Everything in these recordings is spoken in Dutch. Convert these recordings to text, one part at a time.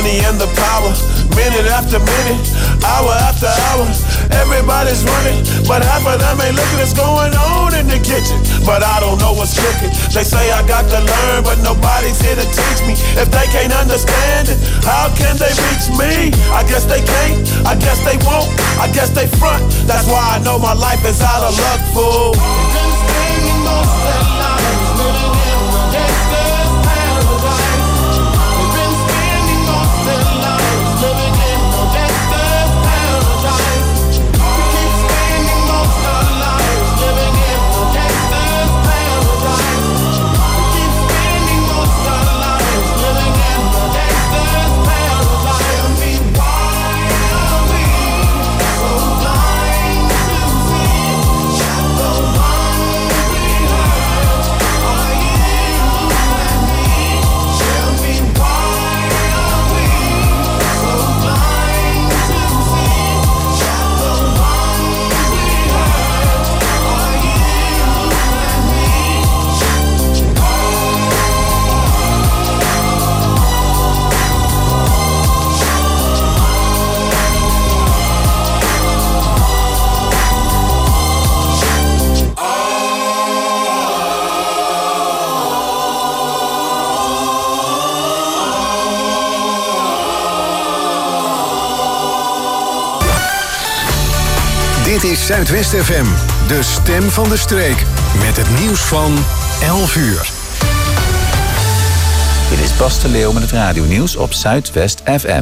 money and the power. Minute after minute, hour after hour, everybody's running, but half of them ain't looking what's going on in the kitchen. But I don't know what's cooking. They say I got to learn, but nobody's here to teach me. If they can't understand it, how can they reach me? I guess they can't, I guess they won't, I guess they front. That's why I know my life is out of luck, fool. Been spending most of their lives living in the gangster's paradise. They've been spending most of their lives living in the gangster's paradise. We keep spending most of our lives living in the gangster's paradise. We keep spending most of our lives living in the gangster's paradise. Tell me why are we so blind to see that the ones we hurt are you and me? Tell me why are we so blind to see that the ones we hurt are you and me? Dit is Zuidwest FM, de stem van de streek. Met het nieuws van 11 uur. Dit is Bas de Leeuw met het radionieuws op Zuidwest FM.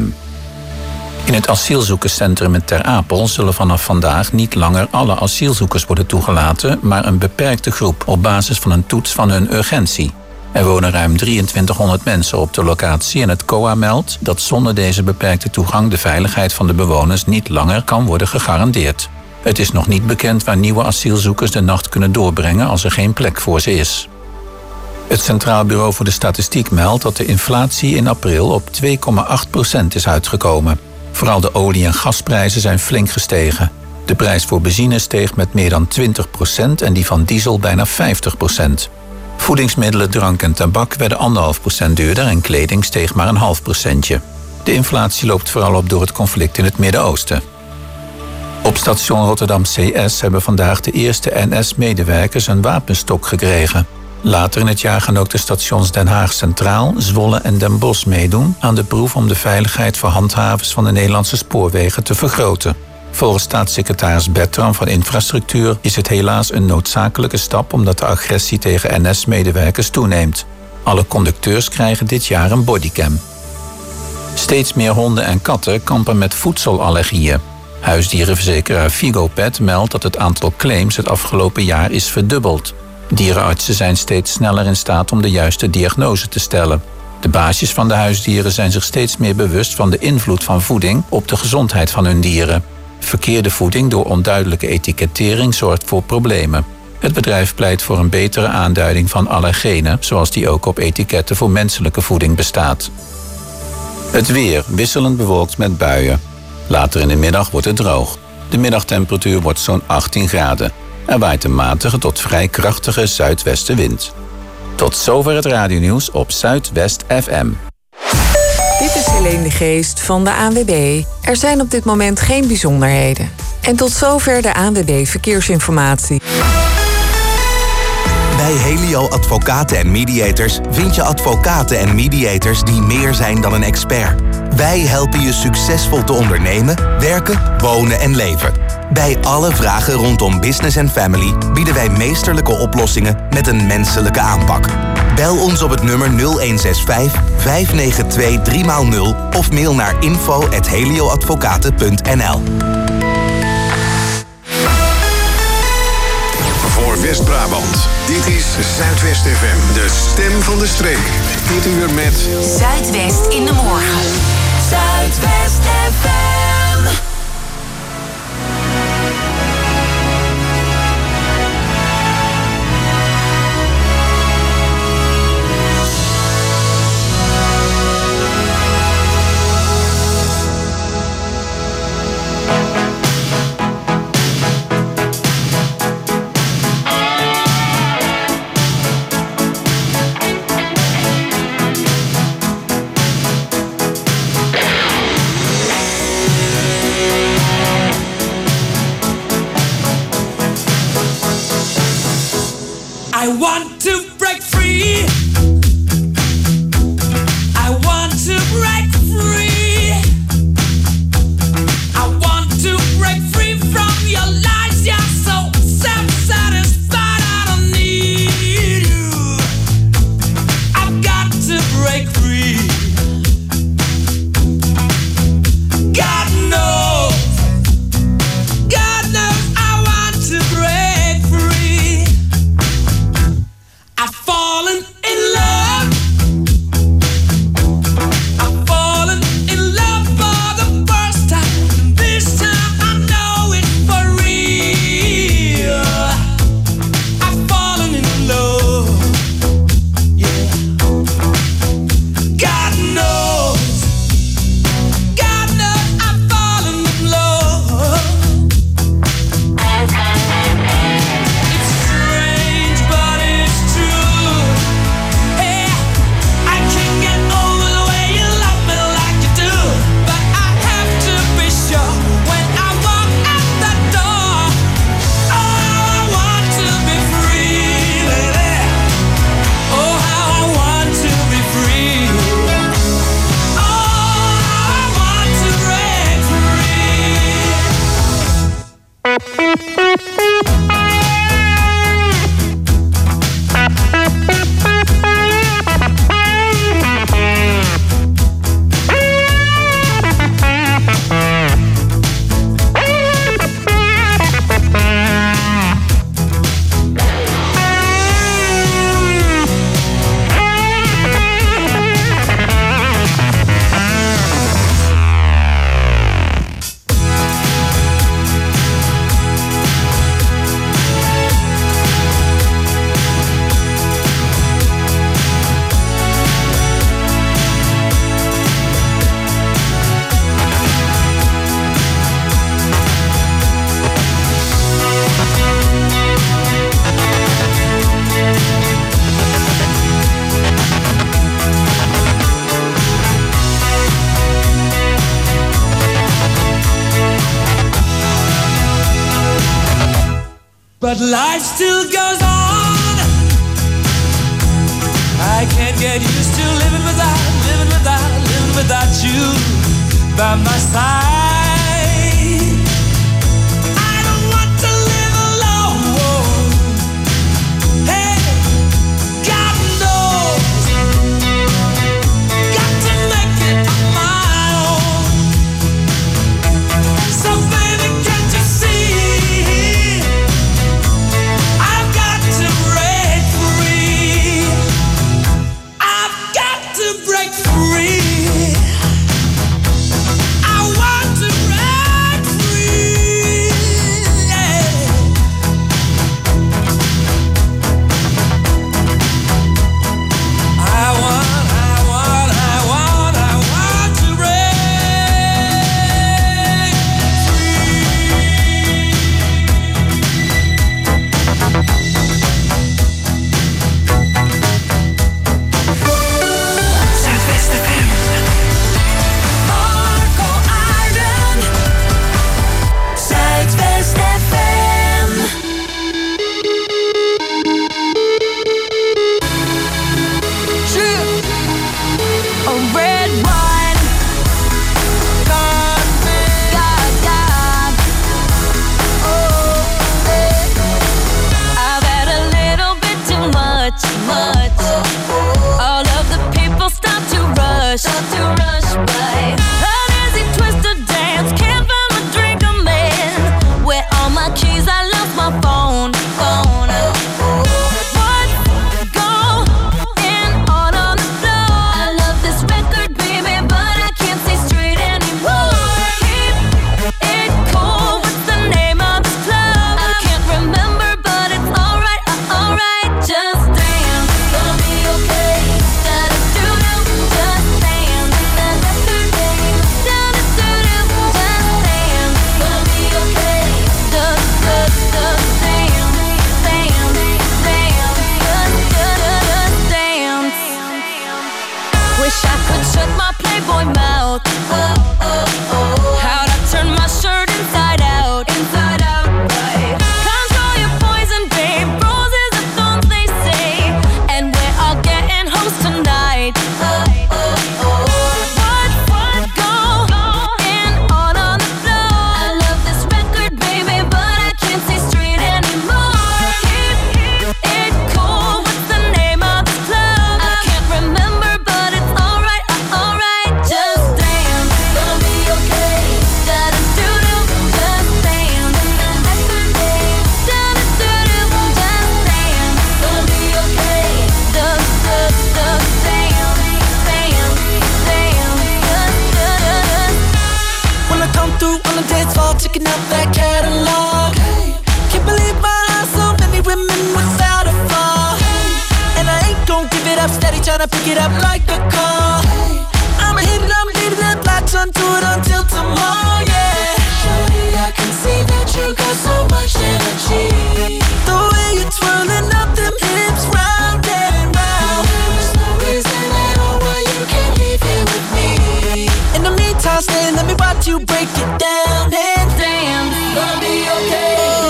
In het asielzoekerscentrum in Ter Apel zullen vanaf vandaag niet langer alle asielzoekers worden toegelaten, maar een beperkte groep op basis van een toets van hun urgentie. Er wonen ruim 2300 mensen op de locatie en het COA meldt dat zonder deze beperkte toegang de veiligheid van de bewoners niet langer kan worden gegarandeerd. Het is nog niet bekend waar nieuwe asielzoekers de nacht kunnen doorbrengen als er geen plek voor ze is. Het Centraal Bureau voor de Statistiek meldt dat de inflatie in april op 2,8% is uitgekomen. Vooral de olie- en gasprijzen zijn flink gestegen. De prijs voor benzine steeg met meer dan 20% en die van diesel bijna 50%. Voedingsmiddelen, drank en tabak werden 1,5% duurder en kleding steeg maar 0,5%. De inflatie loopt vooral op door het conflict in het Midden-Oosten. Op station Rotterdam CS hebben vandaag de eerste NS-medewerkers een wapenstok gekregen. Later in het jaar gaan ook de stations Den Haag Centraal, Zwolle en Den Bosch meedoen aan de proef om de veiligheid voor handhavers van de Nederlandse spoorwegen te vergroten. Volgens staatssecretaris Bertram van Infrastructuur is het helaas een noodzakelijke stap omdat de agressie tegen NS-medewerkers toeneemt. Alle conducteurs krijgen dit jaar een bodycam. Steeds meer honden en katten kampen met voedselallergieën. Huisdierenverzekeraar Vigopet meldt dat het aantal claims het afgelopen jaar is verdubbeld. Dierenartsen zijn steeds sneller in staat om de juiste diagnose te stellen. De baasjes van de huisdieren zijn zich steeds meer bewust van de invloed van voeding op de gezondheid van hun dieren. Verkeerde voeding door onduidelijke etikettering zorgt voor problemen. Het bedrijf pleit voor een betere aanduiding van allergenen, zoals die ook op etiketten voor menselijke voeding bestaat. Het weer wisselend bewolkt met buien. Later in de middag wordt het droog. De middagtemperatuur wordt zo'n 18 graden. Er waait een matige tot vrij krachtige zuidwestenwind. Tot zover het radionieuws op Zuidwest FM. Dit is Helene de Geest van de ANWB. Er zijn op dit moment geen bijzonderheden. En tot zover de ANWB Verkeersinformatie. Bij Helio Advocaten en Mediators vind je advocaten en mediators die meer zijn dan een expert. Wij helpen je succesvol te ondernemen, werken, wonen en leven. Bij alle vragen rondom business en family bieden wij meesterlijke oplossingen met een menselijke aanpak. Bel ons op het nummer 0165 592 3x0 of mail naar info@helioadvocaten.nl. Voor West-Brabant, dit is Zuidwest FM, de stem van de streek. Dit uur met Zuidwest in de morgen. Zuidwest FM. I want to break free. I want to break free. I want to break free from your lies. You're so self-satisfied. I don't need you. I've got to break free. God knows I want to break free. I've fallen in love. I've fallen in love for the first time. This time I know it's for real. I've fallen in love. Yeah. God knows I've fallen in love. It's strange, but it's true. Hey, I can't get over the way you love me like you do. But I have to be sure when I walk out the door. Oh, how I want to be free, lady. Oh, how I want to be free. Oh, how I want to break free. But life still goes on. I can't get used to living without you by my side. I don't want to live alone. Hey, God knows, got to make it on my own. So baby, can't you see? I've got to break free. I've got to break free. I want to break free. Yeah. I want to break Zuidwest FM. Marco Arden. Zuidwest FM. A red wine, God, oh, I've had a little bit too much. All of the people start to rush by. An easy twisted dance, can't find my drink, I'm in. Where all my keys, I lost my phone. What's going on the floor? I love this record, baby, but I can't see straight anymore. Keep it cool, what's the name of this club? I can't remember, but it's alright, alright. Just dance, gonna be okay. Da-da-doo-doo, just dance. Da-da-doo-doo, da-da-doo-doo, just dance. Gonna be okay. Da-da-da-da, dance, just dance. Wish I could shut my Playboy mouth. How'd I turn my shirt inside out? Right. Control your poison, babe. Roses are thorns, they tryna pick it up like a call. I'ma hit it, I'ma leave it, latch onto it until tomorrow, yeah. Shorty, I can see that you got so much energy. The way you're twirling up them hips round and round. There's no reason at all why you can't leave here with me. In the meantime, stay, let me watch you break it down. And damn, it's gonna be okay.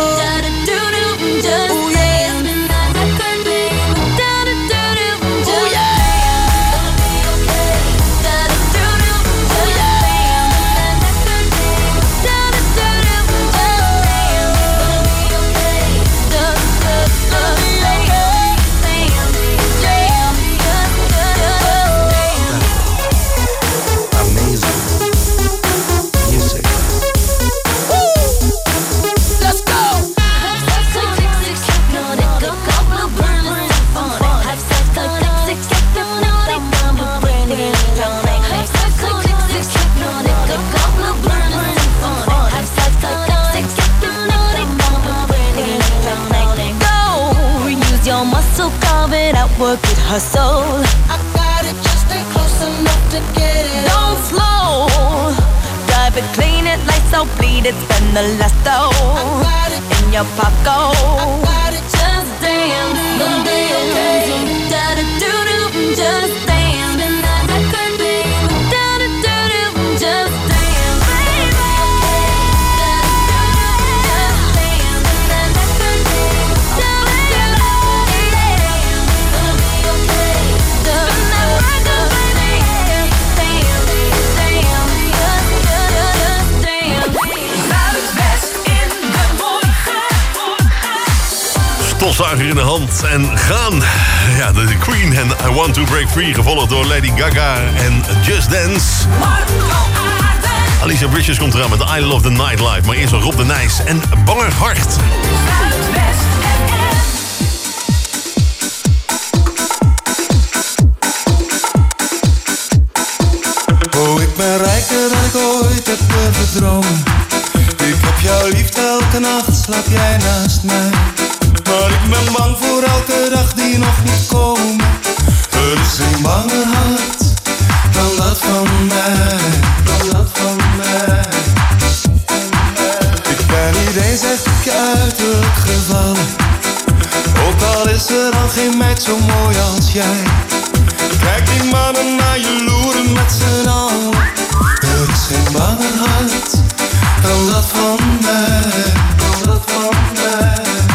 Work it, hustle. I got it, just stay close enough to get it. Don't slow. Drive it, clean it, lights out, bleed it, spend the last dough. I got it in your pocket. I got it, just dance. Gonna be okay. Da-da-do-do, just dance. And that record, babe. Da-da-do-do, just dance, baby. Stofzuiger in de hand en gaan. Ja, de Queen en I Want to Break Free, gevolgd door Lady Gaga en Just Dance. Alicia Bridges komt eraan met I Love the Nightlife. Maar eerst nog Rob de Nijs en Banger Hart. Oh, ik ben rijker dan ik ooit heb durven dromen. Ik heb jouw liefde, elke nacht slaap jij naast mij. Maar ik ben bang voor elke dag die nog niet komen. Er is geen banger hart dan dat van mij. Dan dat van mij. Ik ben niet eens echt op je uiterlijk gevallen. Ook al is er al geen meid zo mooi als jij. Kijk die mannen naar je loeren met z'n allen. Er is geen banger hart dan dat van mij. Dan dat van mij.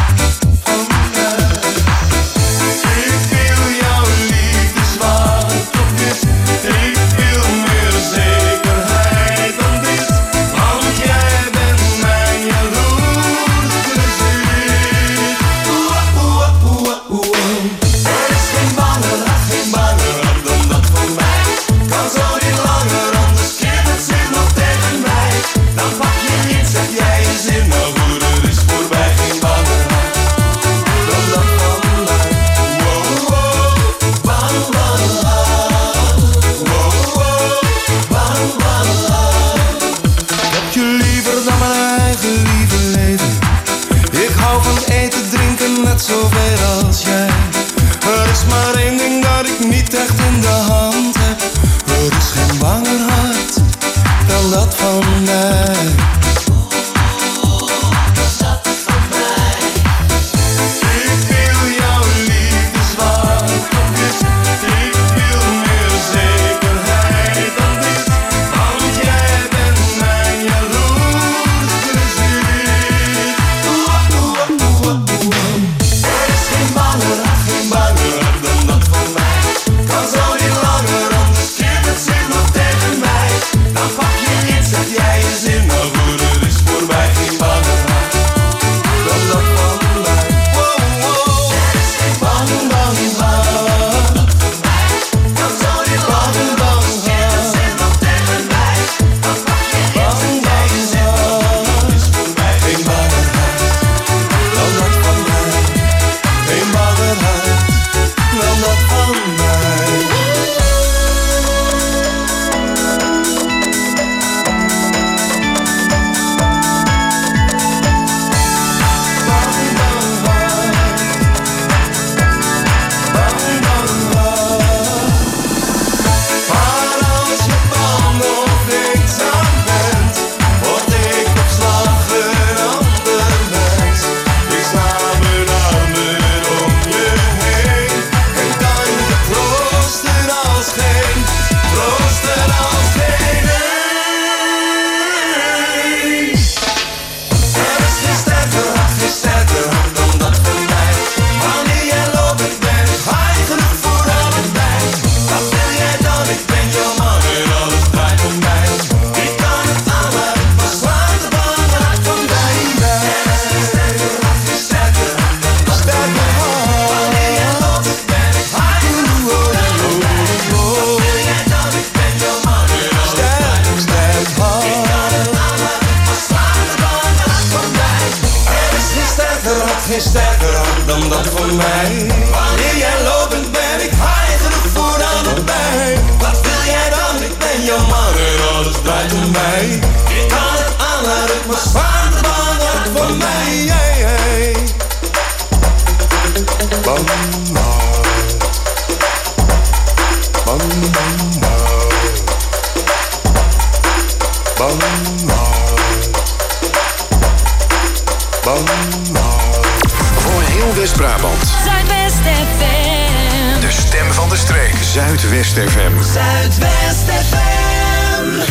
Zoveel als jij. Er is maar één ding dat ik niet echt in de hand heb. Er is geen banger hart dan dat van mij. Ik wil jouw liefde zwart op dit. Ik wil meer zekerheid dan dit. Want jij bent mijn jaloerse ziel. Geen banger dan dat van mij. Kan zo niet langer, anders keert het zich nog tegen mij. Dan pak je iets, zeg jij je zin, nou goed. mij. Wanneer jij loopt ben ik high genoeg voor allebei. Wat wil jij dan? Ik ben jouw man en alles draait om mij. Ik kan het aan, laat het maar zwaar te belangrijk voor mij. Hey, hey. Bam, bam, bam, bam, bam, Voor heel West-Brabant. Zuidwest FM. De stem van de streek. Zuidwest FM. Zuidwest FM.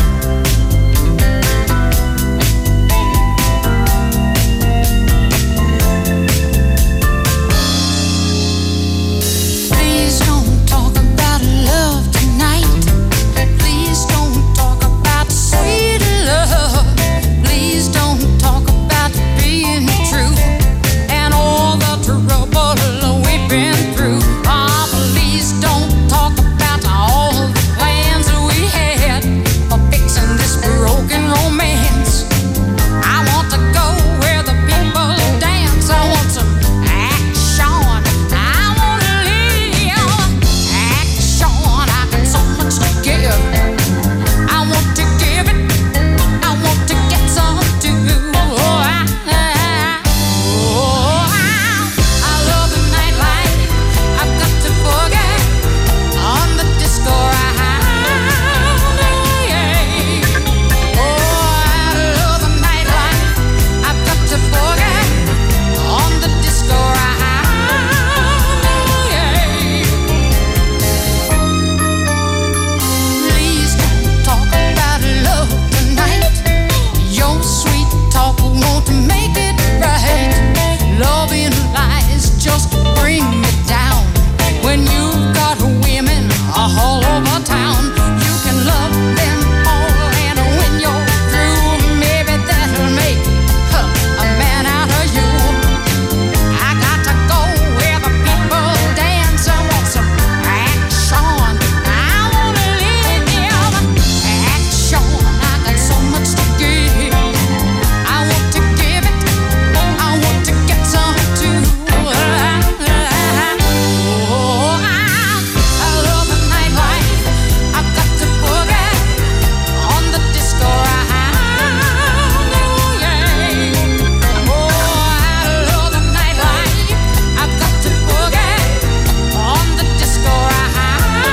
Please don't talk about love tonight. Please don't talk about sweet love. Please don't talk about being true and all the trouble we've been through. Ah, please don't talk about all the plans we had for fixing this broken romance. I want to go where the people dance. I want some action. I want to live action. I got so much to give. I want to give it. I want to get some too. I love the nightlife. I've got to forget on the disco ride. Oh, I love the nightlife. I've got to forget on the disco ride. Please don't talk about love tonight. Your sweet talk won't make it right. Loving lies just bring me down. When you've got women all over town, you can love them all, and when you're through, maybe that'll make a man out of you. I got to go where the people dance. I want some action. I want to live action. I got so much to give. I want to give it. I want to get some too. Oh, I love the nightlife. I've got to forget on the disco ride. Oh, I love the nightlife. I've got to forget on the disco ride.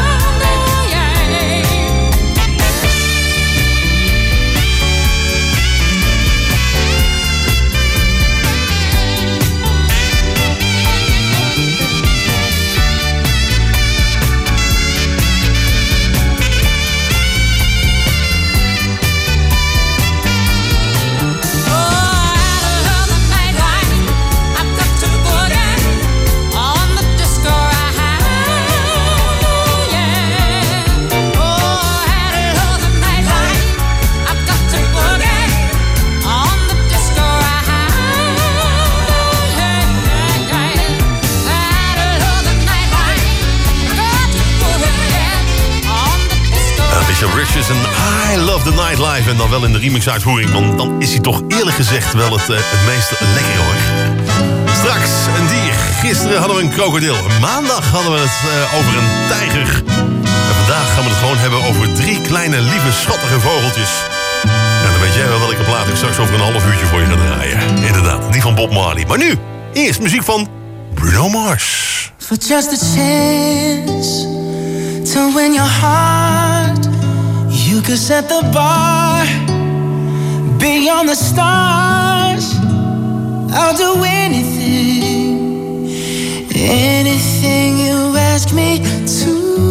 Bishop Richards en I Love the Nightlife. En dan wel in de remix-uitvoering, want dan is hij toch eerlijk gezegd wel het meest lekker hoor. Straks een dier. Gisteren hadden we een krokodil. Maandag hadden we het over een tijger. En vandaag gaan we het gewoon hebben over 3 kleine, lieve, schattige vogeltjes. En dan weet jij wel welke plaat ik straks over een half uurtje voor je ga draaien. Inderdaad, die van Bob Marley. Maar nu, eerst muziek van Bruno Mars. For just a chance to win your heart, you could set the bar beyond the stars. I'll do anything, anything you ask me to.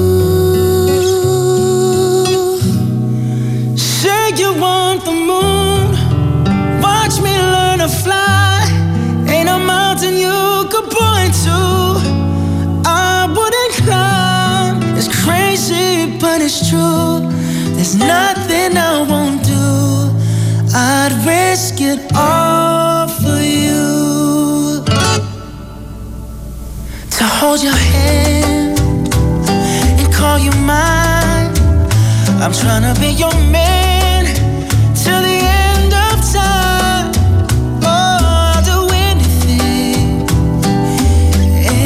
Say you want the moon, watch me learn to fly. Ain't a mountain you could point to I wouldn't climb. It's crazy, but it's true. There's nothing I won't do. I'd risk it all for you. To hold your hand and call you mine. I'm tryna be your man till the end of time. Oh, I'll do anything,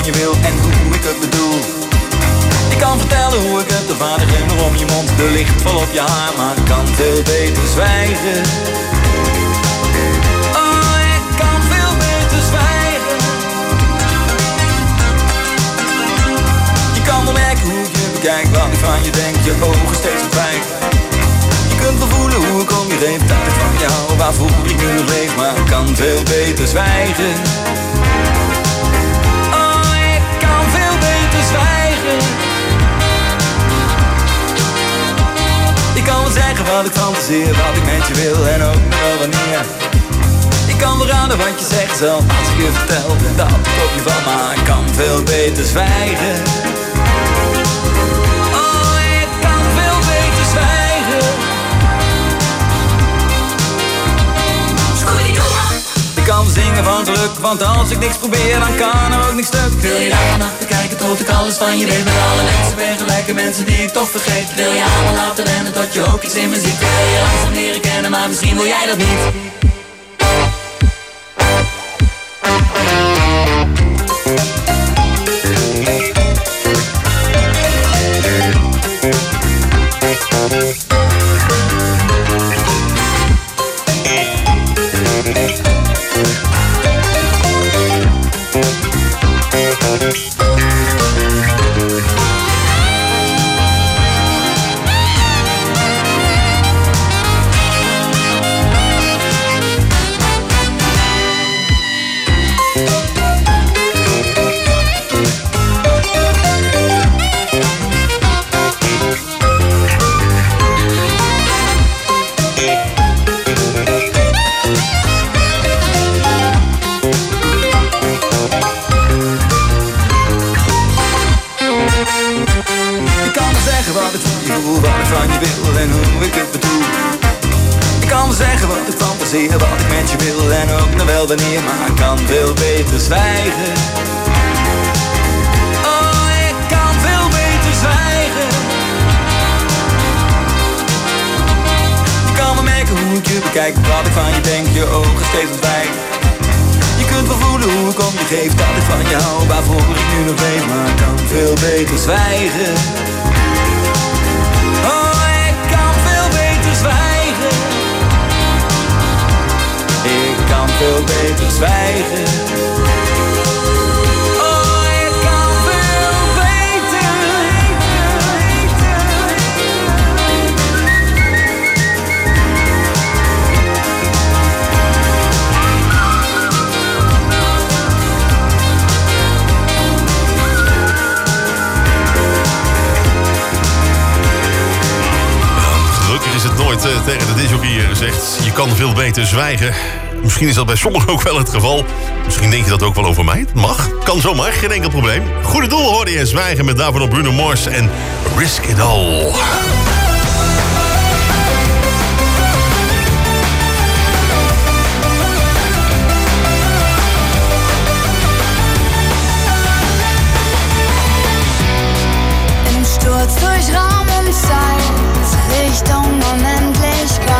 van je wil en hoe ik het bedoel. Ik kan vertellen hoe ik het, de vader glimmer om je mond, de licht vol op je haar, maar ik kan veel beter zwijgen. Oh, ik kan veel beter zwijgen. Je kan wel merken hoe ik je bekijk, wat ik van je denk, je ogen steeds verdwijnt. Je kunt wel voelen hoe ik om je geef, dat ik van je hou, waarvoor ik nu nog leef, maar ik kan veel beter zwijgen. Oh, ik kan veel beter zwijgen. Ik kan wel zeggen wat ik fantaseer, wat ik met je wil en ook nog wel wanneer. Ik kan wel raden wat je zegt zelf als ik je vertel dat ik op je val, maar ik kan veel beter zwijgen. Oh, ik kan veel beter zwijgen. Ik kan zingen van geluk, want als ik niks probeer, dan kan er ook niks stuk. Wil je daar vannacht kijken tot ik alles van je weet? Met alle mensen ben gelijke mensen die ik toch vergeet. Wil je allemaal laten rennen tot je ook iets in me ziet? Wil je langzaam leren kennen, maar misschien wil jij dat niet. Wat ik met je wil en ook nog wel wanneer, maar ik kan veel beter zwijgen. Oh, ik kan veel beter zwijgen. Je kan wel merken hoe ik je bekijk, wat ik van je denk, je ogen steeds ontwijken. Je kunt wel voelen hoe ik om je geef, dat ik van je hou, waarvoor ik nu nog leef, maar ik kan veel beter zwijgen. Oh, ik kan veel beter zwijgen. Ik kan veel beter zwijgen. Oh, ik kan veel beter. Gelukkig is het nooit tegen de disjockey gezegd. Je kan veel beter zwijgen. Misschien is dat bij sommigen ook wel het geval. Misschien denk je dat ook wel over mij. Het mag. Kan zomaar. Geen enkel probleem. Goede doel hoorde je zwijgen met daarvan op Bruno Mars en Risk It All. Im Sturz durch Raum und Zeit, Richtung Unendlichkeit.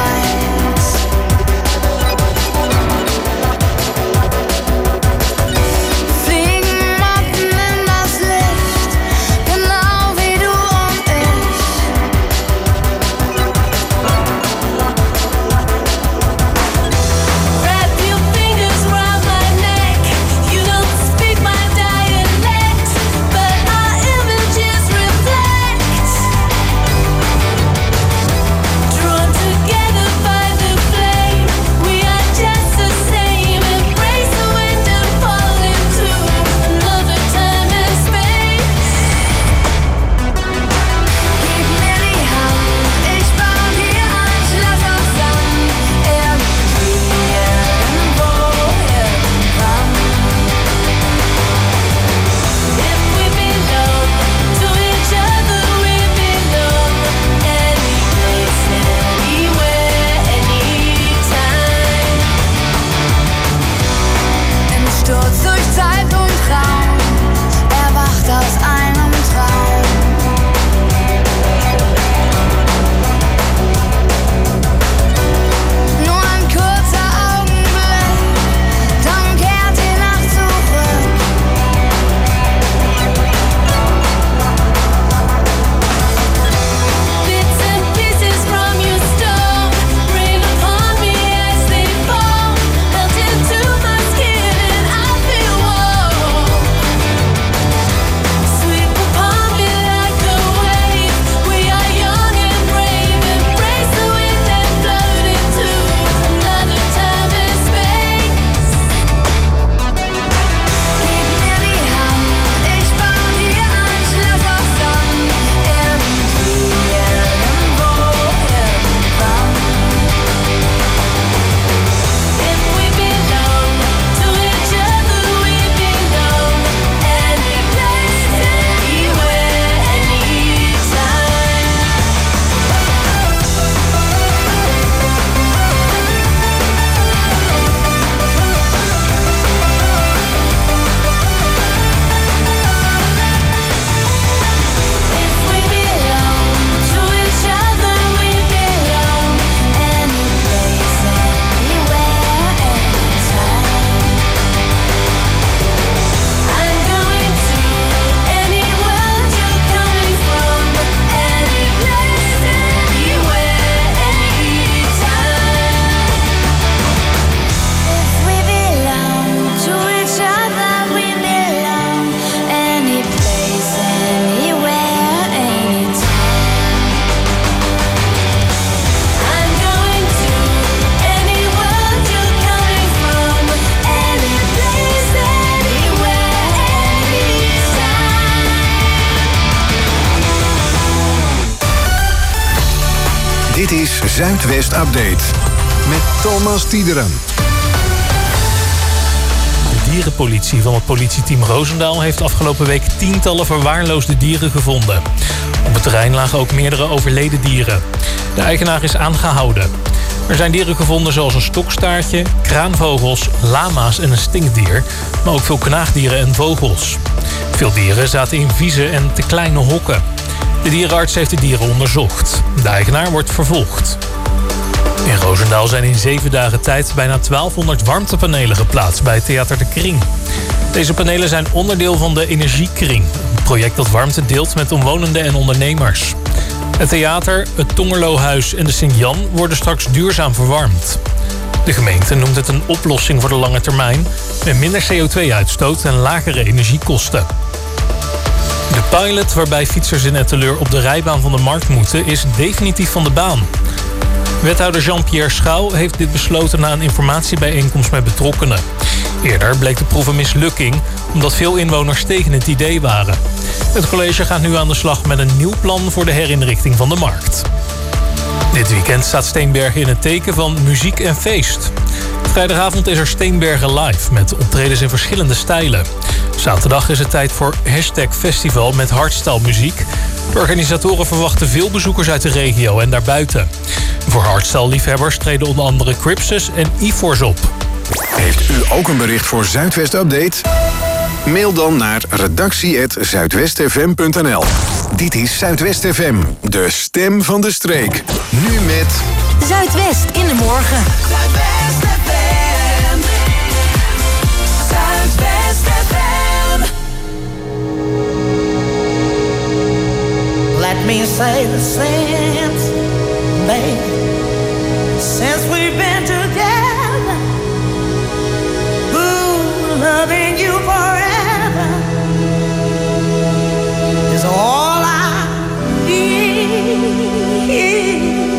Draw Dit is Zuidwest Update met Thomas Tiederen. De dierenpolitie van het politieteam Roosendaal heeft afgelopen week tientallen verwaarloosde dieren gevonden. Op het terrein lagen ook meerdere overleden dieren. De eigenaar is aangehouden. Er zijn dieren gevonden zoals een stokstaartje, kraanvogels, lama's en een stinkdier, maar ook veel knaagdieren en vogels. Veel dieren zaten in vieze en te kleine hokken. De dierenarts heeft de dieren onderzocht. De eigenaar wordt vervolgd. In Roosendaal zijn in 7 dagen tijd bijna 1200 warmtepanelen geplaatst bij Theater de Kring. Deze panelen zijn onderdeel van de Energiekring, een project dat warmte deelt met omwonenden en ondernemers. Het theater, het Tongerlohuis en de Sint-Jan worden straks duurzaam verwarmd. De gemeente noemt het een oplossing voor de lange termijn met minder CO2-uitstoot en lagere energiekosten. De pilot waarbij fietsers in Etteleur op de rijbaan van de markt moeten is definitief van de baan. Wethouder Jean-Pierre Schouw heeft dit besloten na een informatiebijeenkomst met betrokkenen. Eerder bleek de proef een mislukking omdat veel inwoners tegen het idee waren. Het college gaat nu aan de slag met een nieuw plan voor de herinrichting van de markt. Dit weekend staat Steenbergen in het teken van muziek en feest. Vrijdagavond is er Steenbergen Live met optredens in verschillende stijlen. Zaterdag is het tijd voor #festival met hardstyle muziek. De organisatoren verwachten veel bezoekers uit de regio en daarbuiten. Voor hardstyle-liefhebbers treden onder andere Cripsus en Iforce op. Heeft u ook een bericht voor Zuidwest Update? Mail dan naar redactie@zuidwestfm.nl. Dit is Zuidwest FM, de stem van de streek. Nu met Zuidwest in de morgen. Zuidwest FM. Zuidwest FM. Let me say the sense, baby, since we've been together, ooh, loving you forever is all I need.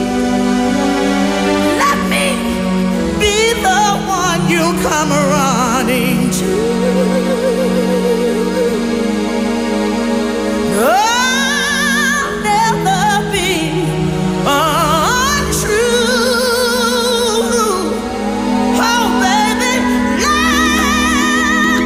Let me be the one you come running to. I'll never be untrue. Oh, baby, let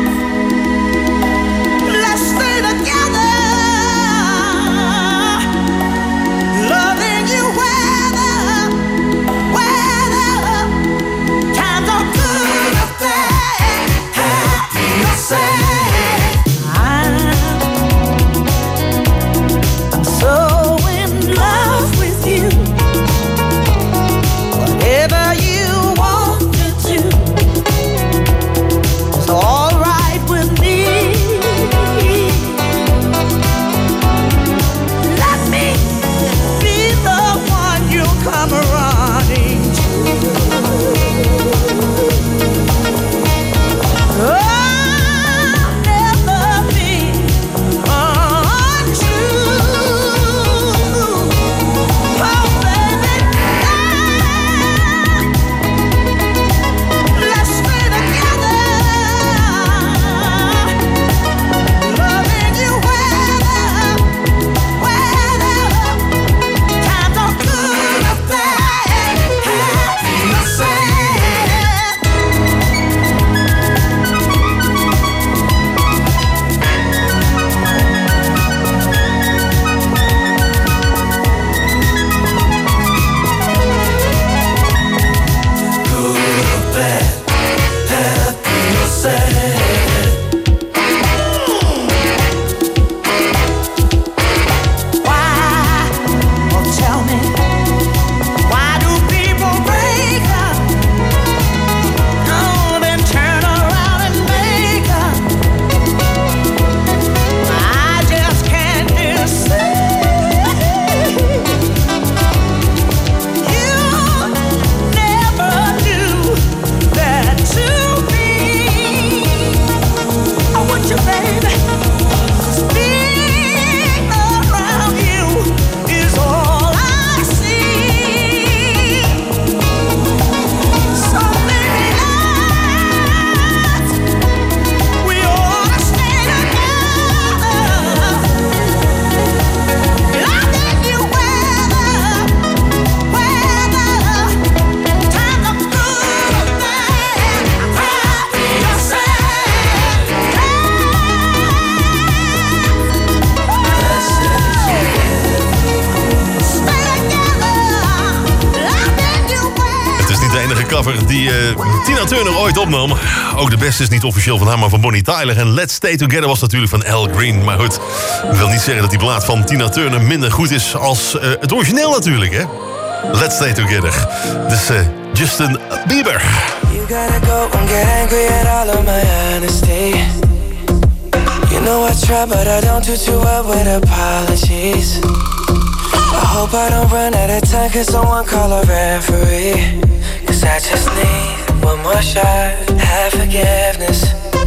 cover die Tina Turner ooit opnam. Ook de beste is niet officieel van haar, maar van Bonnie Tyler. En Let's Stay Together was natuurlijk van Al Green. Maar goed, ik wil niet zeggen dat die plaat van Tina Turner minder goed is als het origineel natuurlijk, hè? Let's Stay Together. Dus Justin Bieber. You gotta go and get angry at all of my honesty. You know I try, but I don't do too well with apologies. I hope I don't run out of time, cause someone call a referee. Cause I just need one more shot, have forgiveness.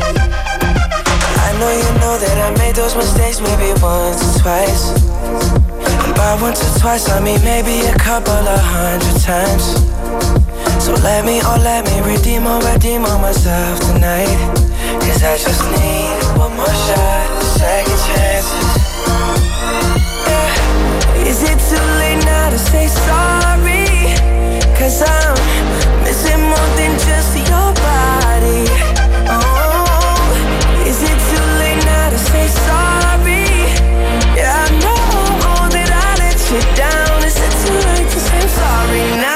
I know you know that I made those mistakes maybe once or twice. And by once or twice I mean maybe a couple of 100 times. So let me redeem on myself tonight. Cause I just need one more shot, second chances. Yeah. Is it too late now to say sorry? Cause I'm missing more than just your body. Oh, is it too late now to say sorry? Yeah, I know that I let you down. Is it too late to say sorry now?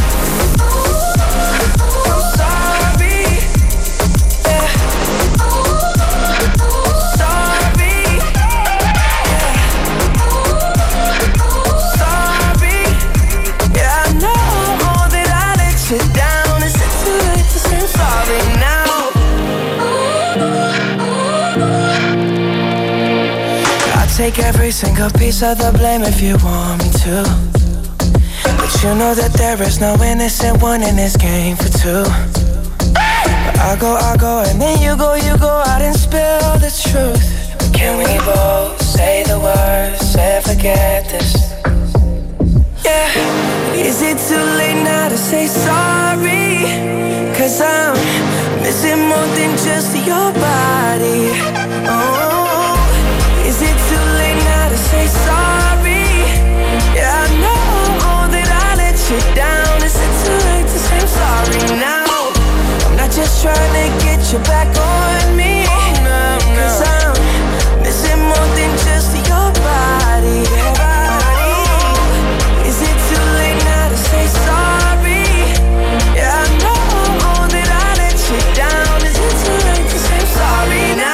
Take every single piece of the blame if you want me to. But you know that there is no innocent one in this game for two. But I go, and then you go out and spill the truth. But can we both say the words and forget this? Yeah, is it too late now to say sorry? Cause I'm missing more than just your body. Oh, is it too late now to say sorry? Yeah, I know that I let you down. Is it too late to say I'm sorry now? I'm not just trying to get you back on me. Cause I'm missing more than just your body. Is it too late now to say sorry? Yeah, I know that I let you down. Is it too late to say I'm sorry now?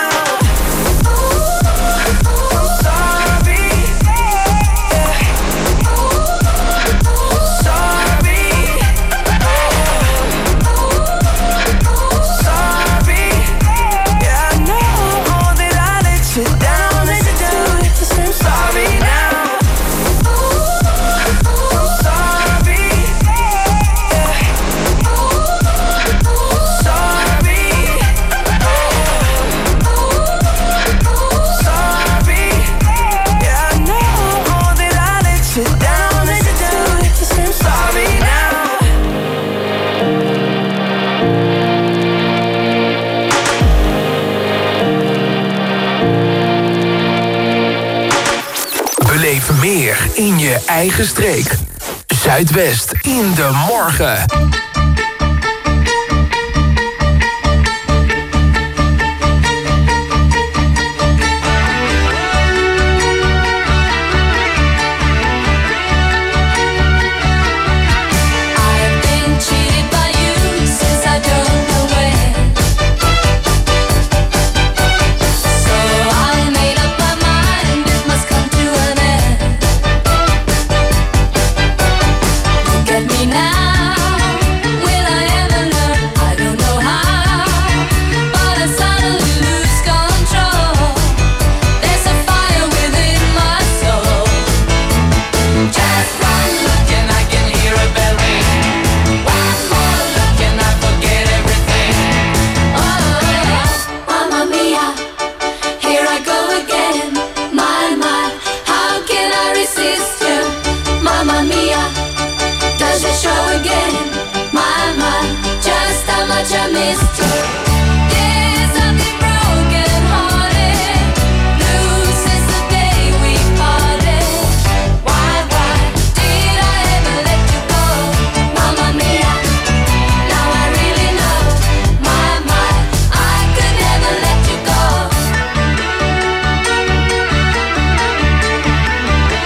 Meer in je eigen streek. Zuidwest in de morgen.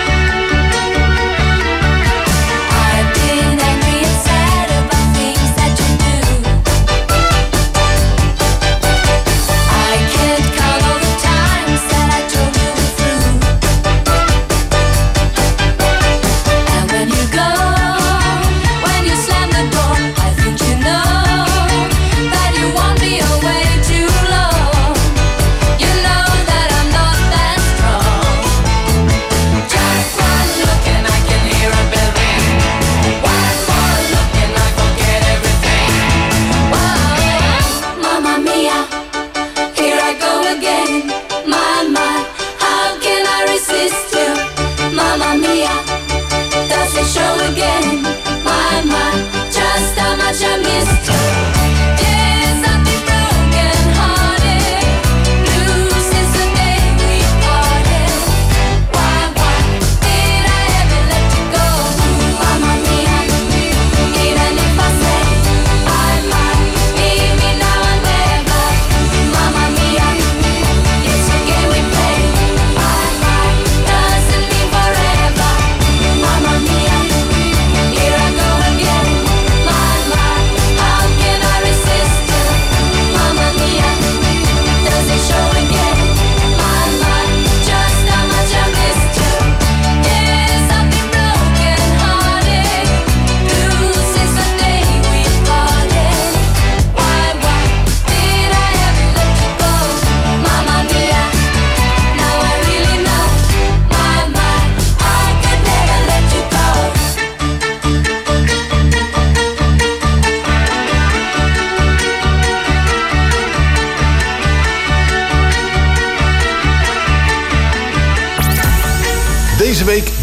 I've been angry and sad about things that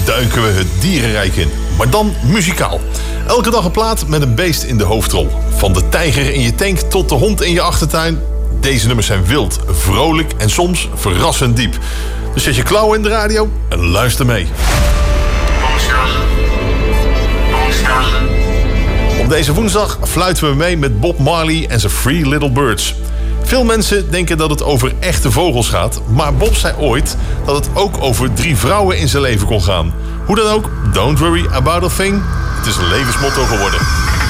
duiken we het dierenrijk in. Maar dan muzikaal. Elke dag een plaat met een beest in de hoofdrol. Van de tijger in je tank tot de hond in je achtertuin. Deze nummers zijn wild, vrolijk en soms verrassend diep. Dus zet je klauwen in de radio en luister mee. Woensdag. Op deze woensdag fluiten we mee met Bob Marley en zijn Three Little Birds. Veel mensen denken dat het over echte vogels gaat, maar Bob zei ooit dat het ook over 3 vrouwen in zijn leven kon gaan. Hoe dan ook, don't worry about a thing. Het is een levensmotto geworden.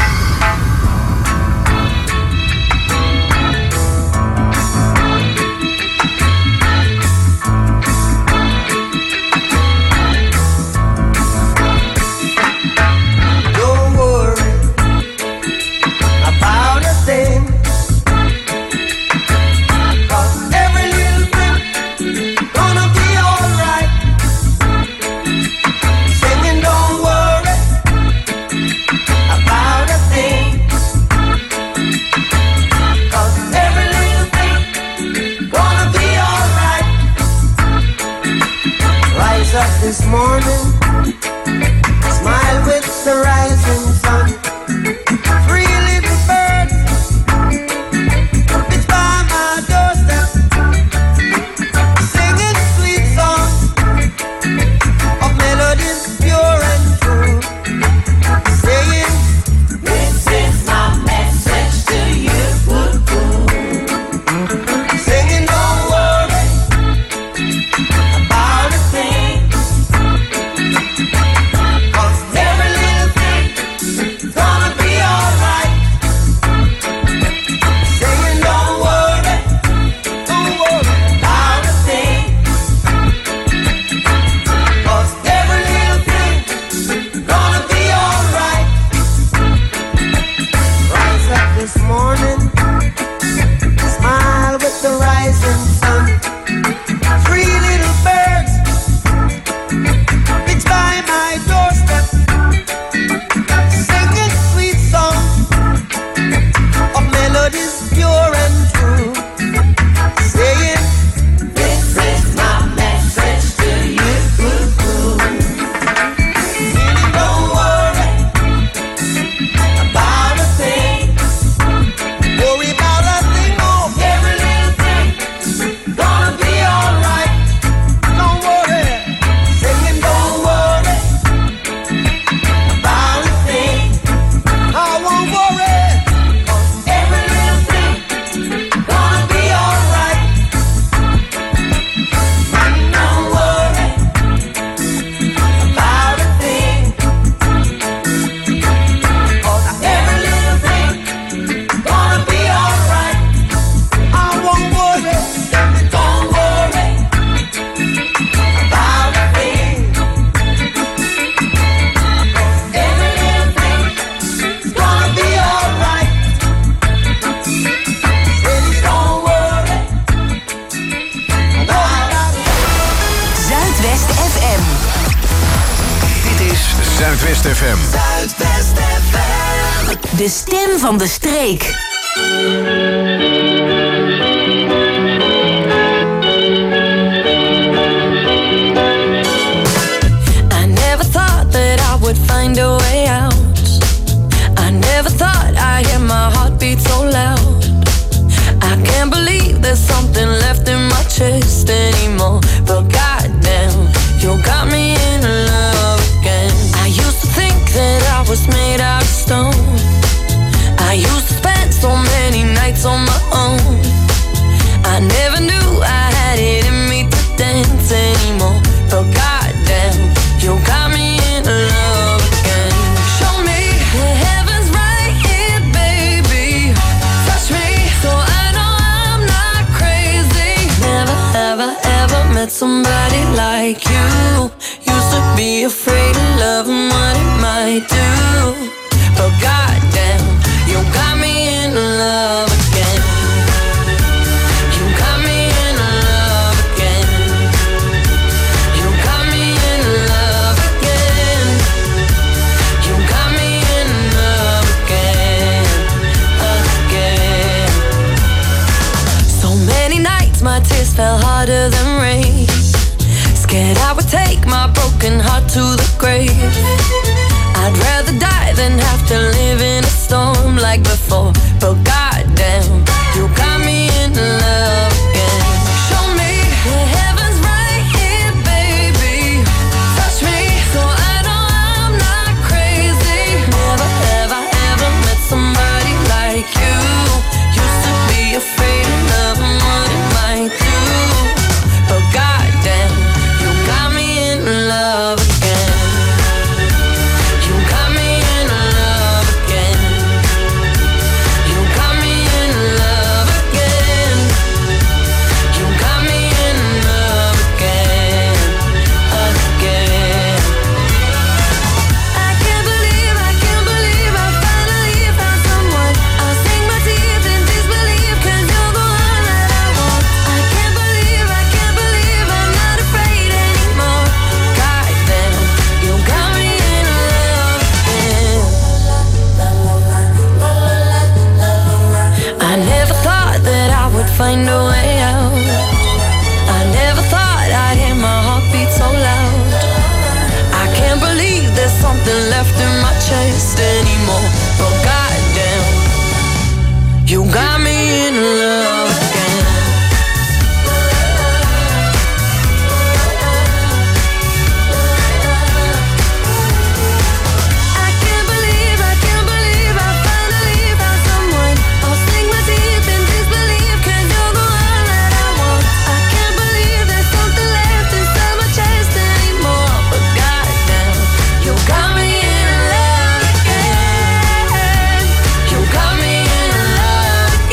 This morning, smile with the rising sun. 3 little birds, it's by my doorstep, singing sweet songs of melodies pure and true, saying, this is my message to you. Singing, don't worry about a thing. Zuidwest FM. Zuidwest FM. De stem van de streek. I never thought that I would find a way out. I never thought I'd hear my heartbeat so loud. I can't believe there's something left in my chest anymore. But goddamn, you got me in love again. I used to think that I was made out of stone. I used to spend so many nights on my own. I never knew I had it in me to dance anymore. But goddamn, you got me in love again. Show me the heaven's right here, baby. Touch me so I know I'm not crazy. Never have I ever met somebody like you. Used to be afraid of love and what it might do. But God grave. I'd rather die than have to live in a storm like before. But goddamn, you got me in love again. Show me the heavens right here, baby. Touch me so I know I'm not crazy. Never have I ever met somebody like you. Used to be afraid of love and what it might do. But goddamn, you got me in love again. You got me in love again. You got me in love again. You got me in love again, again. I can't believe I finally found someone. I'll sink my teeth in disbelief 'cause you're the one that I want. I can't believe I'm not afraid anymore. Goddamn, you got me in love again. I never thought that I would find a way out. I never thought I'd hear my heartbeat so loud. I can't believe there's something left in my chest anymore. But goddamn, you got me in love again. I can't believe I finally found someone. I'll sink my teeth in disbelief 'cause you're the one that I want. I can't believe there's something left inside my chest anymore. But goddamn, you got me in love again. You got me in love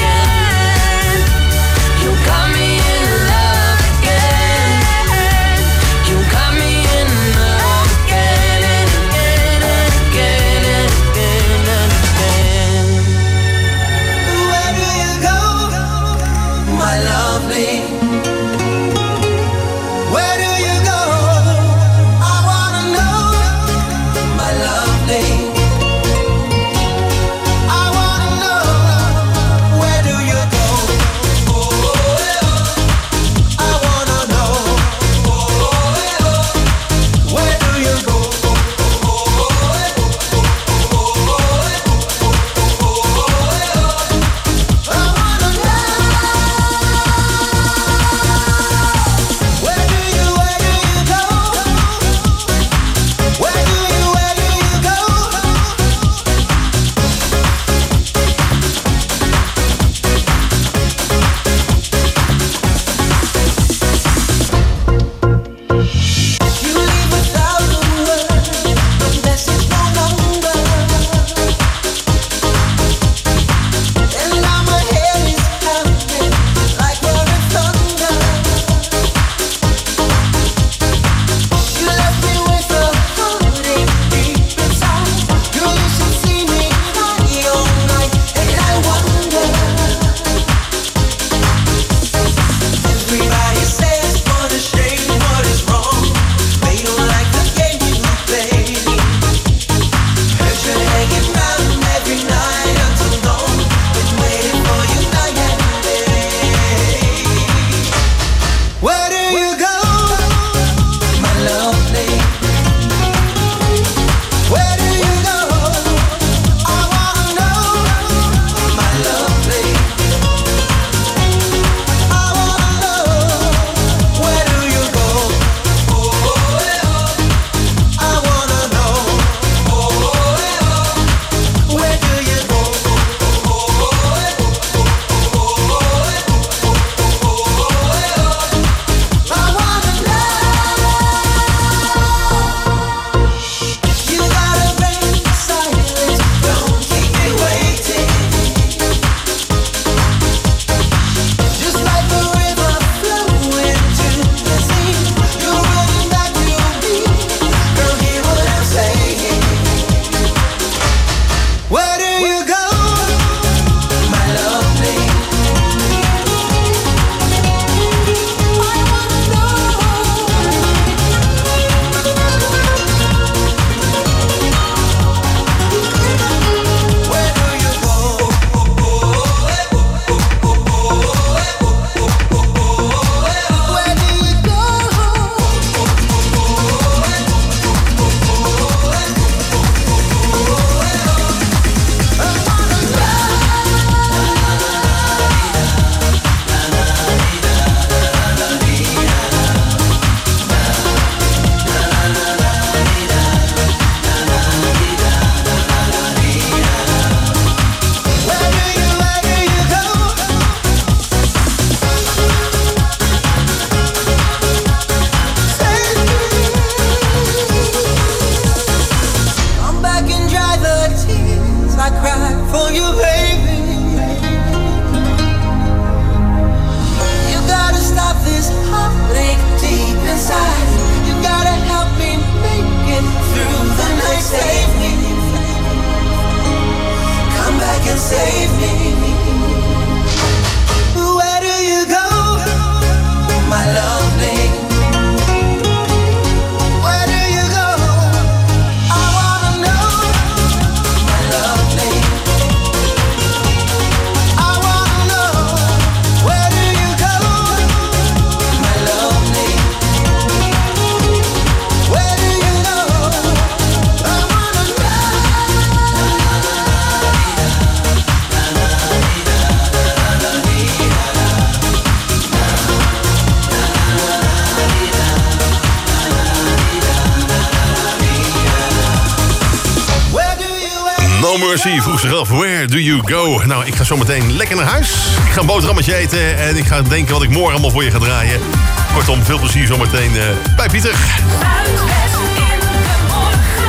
No Mercy vroeg zich af, where do you go? Nou, ik ga zo meteen lekker naar huis. Ik ga een boterhammetje eten en ik ga denken wat ik morgen allemaal voor je ga draaien. Kortom, veel plezier zo meteen bij Pieter. Zuidwest in de morgen.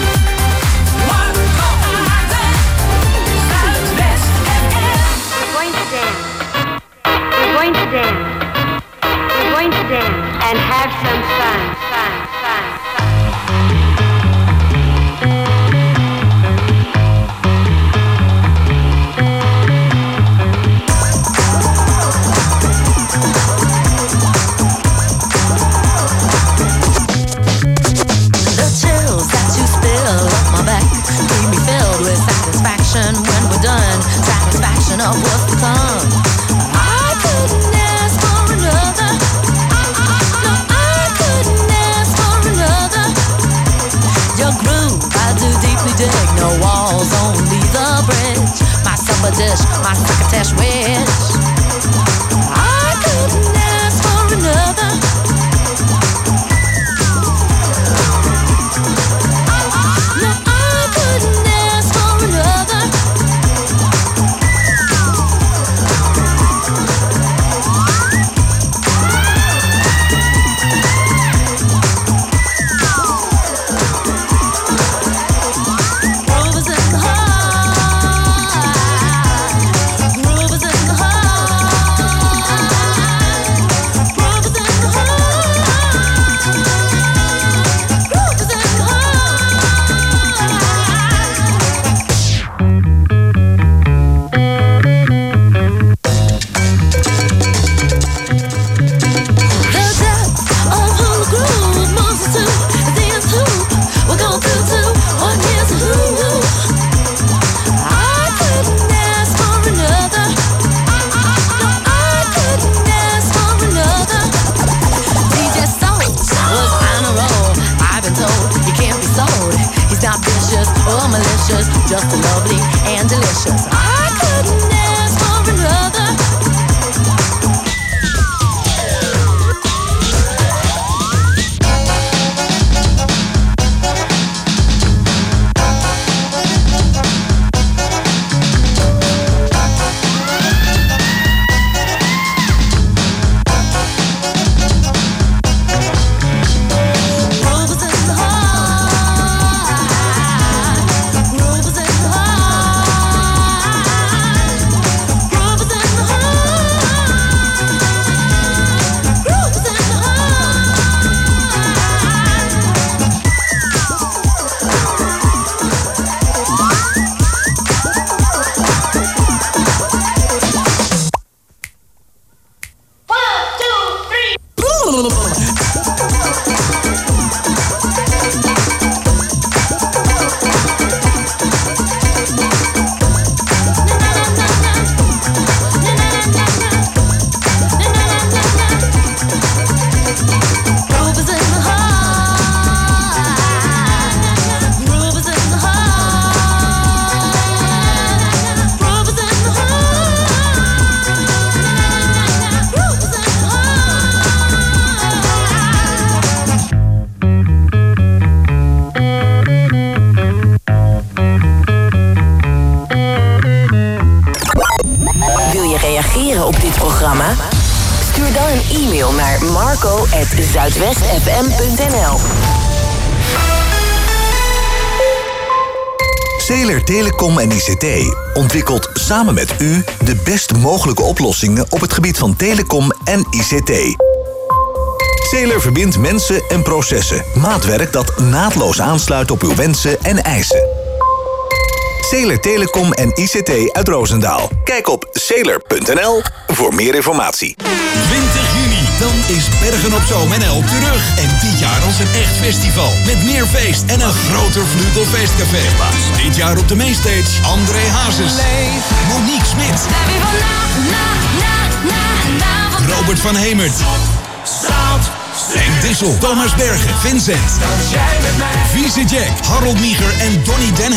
Marco Haarden. Zuidwest FM. We're going to dance. We're going to dance. We're going to dance and have some fun. When we're done, satisfaction of what's to come. I couldn't ask for another. No, I couldn't ask for another. Your groove, I do deeply dig. No walls, only the bridge. My supper dish, my crocketesh wish. I couldn't ask for another. No, I couldn't ask for another. Just lovely and delicious. I couldn't ask for another. Stuur dan een e-mail naar marco@zuidwestfm.nl. Zeler Telecom en ICT ontwikkelt samen met u de best mogelijke oplossingen op het gebied van telecom en ICT. Zeler verbindt mensen en processen. Maatwerk dat naadloos aansluit op uw wensen en eisen. Zeler Telecom en ICT uit Roosendaal. Kijk op zeler.nl voor meer informatie. 20 juni, dan is Bergen op Zoom NL terug. En dit jaar als een echt festival. Met meer feest en een groter Vlugelfeestcafé. Dit jaar op de mainstage André Hazes. Monique Smit. Robert van Hemert. Henk Dissel, Thomas Bergen, Vincent. Vieze Jack, Harold Nieger en Donny Den